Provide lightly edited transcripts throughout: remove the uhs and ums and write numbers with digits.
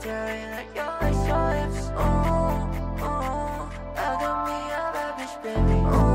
staring at your eyes, your lips. Ooh, ooh, I got me a bad bitch, baby.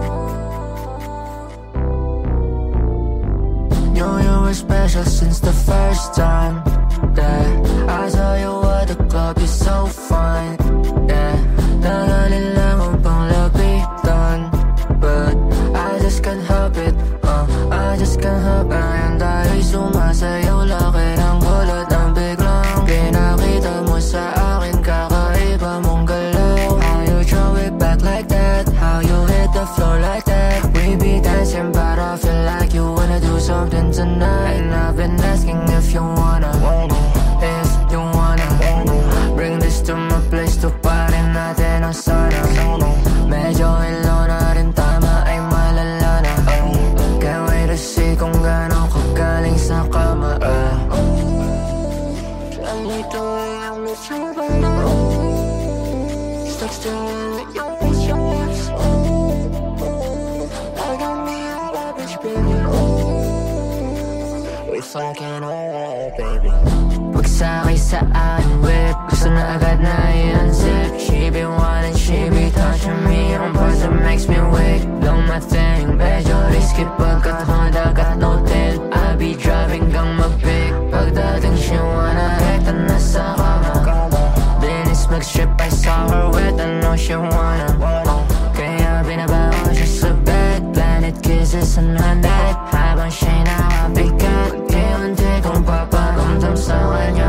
Knew you were special since the first time that I saw you at the club, you're so fine. Yeah, nagaling lang ang panglapitan, but I just can't help it. I just can't help it. Ngayon tayo'y sumasayaw, laki ng gulat ng biglang pinakita mo sa akin, kakaiba mong galaw. How you throw it back like that, how you hit the floor like that. We be dancing but I feel like you wanna do something tonight. And I've been asking if you wanna, if you wanna bring this to my place to party natin ang sana. Medyo ilo na rin, tama ay malala na. Can't wait to see kung gano'n kagaling sa kama. Can't wait to hang with you right now. Stuck staring at your face, your lips. I got me a bad bitch, baby. We fucking alright, baby. Pagsakay sa aking whip, gusto na agad na i-unzip. She be wanting, she be touching me on parts that makes me weak. Long my thing, medyo risky pagkat Honda got no tint. I be driving gang mag-pick. Pagdating she wanna hit, nasa kama. Binis mag-strip, I saw her with, I know she wanna. Kaya binabawa siya sa bed, planet kisses on her neck. Habang siya'y nakabigat, unti-unti kong paparamdam sa kanya.